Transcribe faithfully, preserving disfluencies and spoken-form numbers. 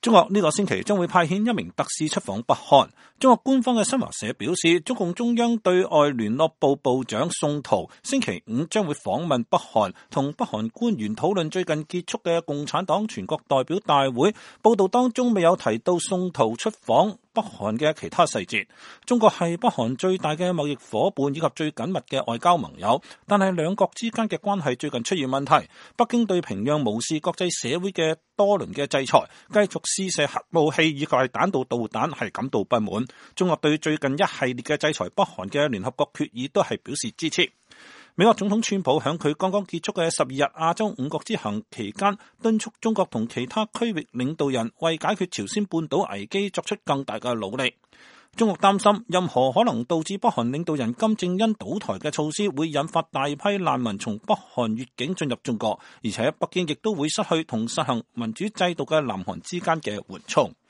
中國呢個星期將會派遣一名特使出訪北韓。中國官方嘅新華社表示，中共中央對外聯絡部部長宋濤星期五將會訪問北韓，同北韓官員討論最近結束嘅共產黨全國代表大會。報道當中未有提到宋濤出訪北韓嘅其他細節。中國係北韓最大嘅貿易夥伴以及最緊密嘅外交盟友，但係兩國之間嘅關係最近出現問題。北京對平壤無視國際社會嘅多輪嘅制裁，繼續試射核武器以及係彈道導彈係感到不滿。中國對最近一系列嘅制裁北韓嘅聯合國決議都係表示支持。美國總統川普響佢剛剛結束嘅十二日亞洲五國之行期間，敦促中國同其他區域領導人為解決朝鮮半島危機作出更大嘅努力。中國擔心任何可能導致北韓領導人金正恩倒台嘅措施會引發大批難民從北韓越境進入中國，而且北京亦都會失去同實行民主制度嘅南韓之間嘅緩衝。